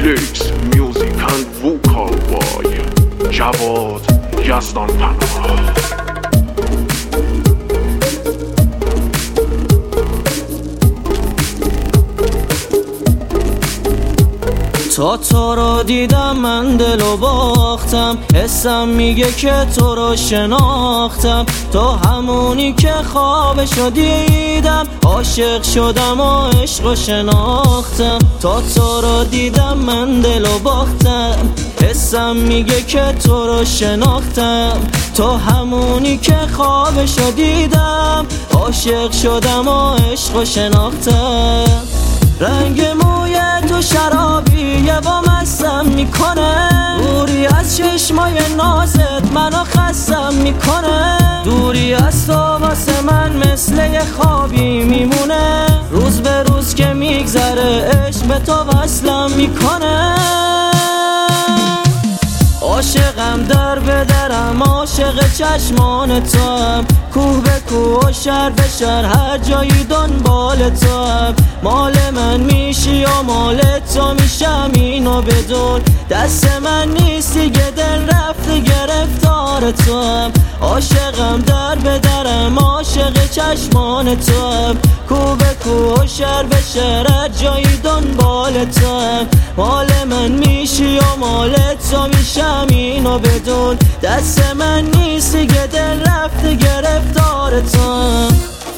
lyrics, music and vocal boy جواد یزدان پناه. تا تو رو دیدم من دلو باختم، حسم میگه که تو رو شناختم. تو همونی که خوابشو دیدم، عاشق شدم و عشق رو شناختم. تا تو رو دیدم من دلو باختم، حسم میگه که تو رو شناختم. تو همونی که خوابشو دیدم، عاشق شدم و عشق رو شناختم. رنگ موی تو شرابیه و مستم میکنه، دوری از چشمای نازت منو خستم میکنه. دوری از تو واسه من مثل یه خوابی میمونه، روز به روز که میگذره عشق به تو وصلم میکنه. عاشقم در به درم، عاشق چشمان تو هم، کوه به کوه و شهر به شهر هر جایی دنبال تو هم. مال من میشی و مال تو میشم اینو بدون، دست من نیستی که دل رفته گرفتار تو هم. عاشقم در به درم، عاشق چشمان تو هم، کوه به کوه و شهر به شهر هر جایی دنبال تو هم. مال من میشی و مال تو میشم اینو بدون، دست من نیستی که دل رفته گرفتار تو هم.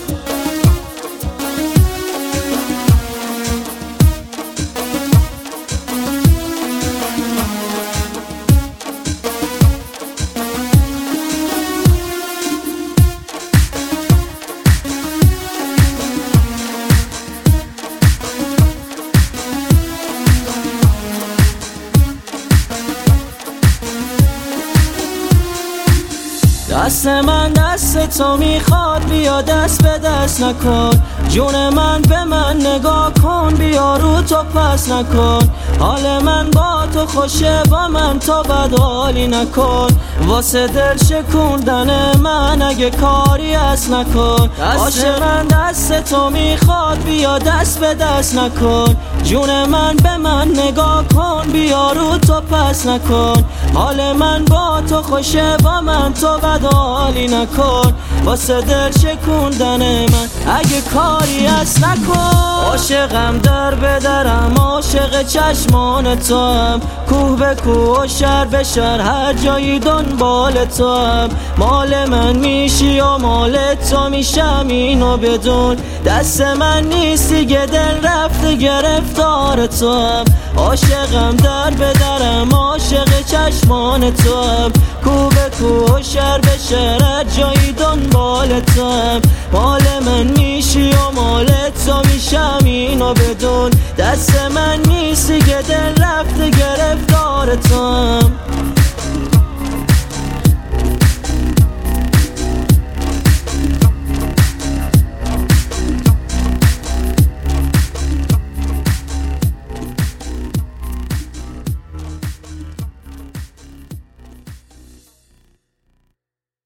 دست من دست تو میخواد، بیا دست به دست نکن. جون من به من نگاه کن، بیا رو تو پس نکن. حال من با تو خوشه، با من تو بدحالی نکن. واسه دل شکوندن من اگه کاری از نکن. دست من دست تو میخواد، بیا دست به دست نکن. جون من به من نگاه کن، بیا رو تو پس نکن. حال من با تو خوشه، با من تو بدحالی نکن. واسه دل شکوندن من اگه کاری از نکن. عاشقم در به درم، عاشق چشمان تو هم، کوه به کوه و شهر به شهر هر جایی دنبال تو هم. مال من میشی و مال تو میشم اینو بدون، دست من نیستی که دل رفته گرفتار تو هم. عاشقم در به درم، عاشق چشمان تو هم، کوه به کوه و شهر به شهر هر جایی دنبال تو هم. مال من میشی و مال تو میشم اینو بدون، دست من نیستی که دل رفته گرفتار تو هم.